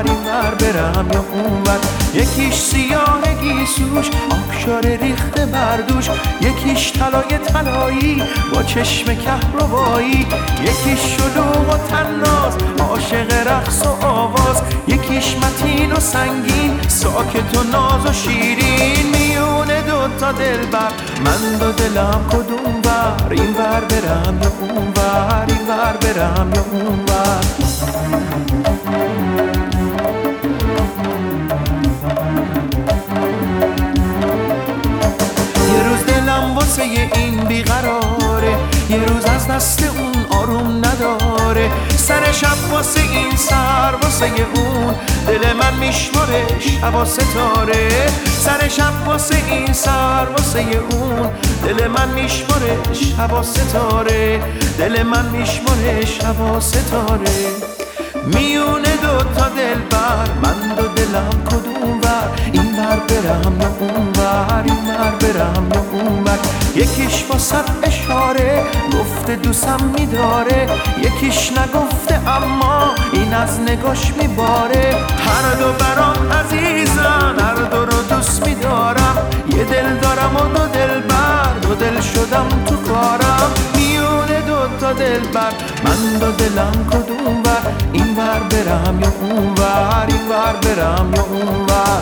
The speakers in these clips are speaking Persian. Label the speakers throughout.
Speaker 1: اینور برم یا اونور. یکیش سیاه گیسوش آبشار ریخته بردوش، یکیش طلای طلایی با چشم کهربایی، یکیش شلوغ و تناز عاشق رقص و آواز، یکیش متین و سنگین ساکت و ناز و شیرین. میونه دوتا دلبر من دو دلم کدوم ور، اینور برم یا اونور، اینور برم یا اونور. یه روز دلم واسه این بیقراره، یه روز از دست اون آروم نداره. سر شب واسه این سر واسه اون دل من میشماره شب و ستاره. سر شب واسه این سر واسه اون دل من میشماره شب و ستاره. دل من میشماره شب و ستاره. میونه دوتا دلبر من دو دلم کدوم ور، اینور برم یا اونور، اینور برم یا اونور. یکیش با صد اشاره گفته دوستم میداره، یکیش نگفته اما این از نگاش میباره. هر دو برام عزیزن، هر دو رو دوست میدارم. یه دل دارم و دو دل بر، دو دل شدم تو کارم. میونه دوتا دلبر من دو دلم کدوم ور، اینور برم یا اونور، اینور برم یا اونور.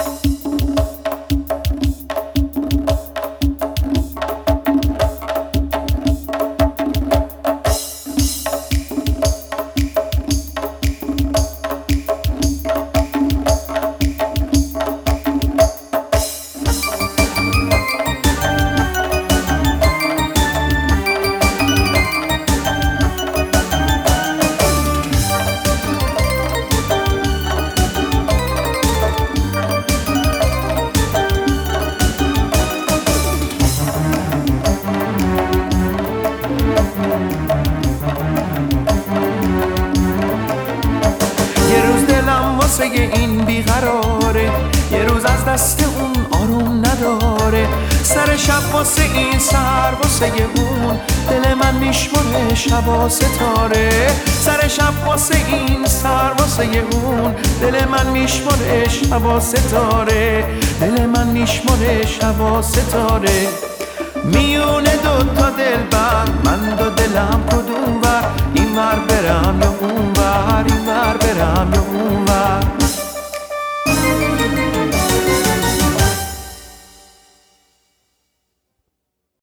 Speaker 1: واسه این بیقراره، یه روز از دست اون آروم نداره. سر شب واسه این سر واسه اون دل من میشماره شب و ستاره. سر شب واسه این سر واسه اون دل من میشماره شب و ستاره. دل من میشماره شب و ستاره. میونه دوتا دلبر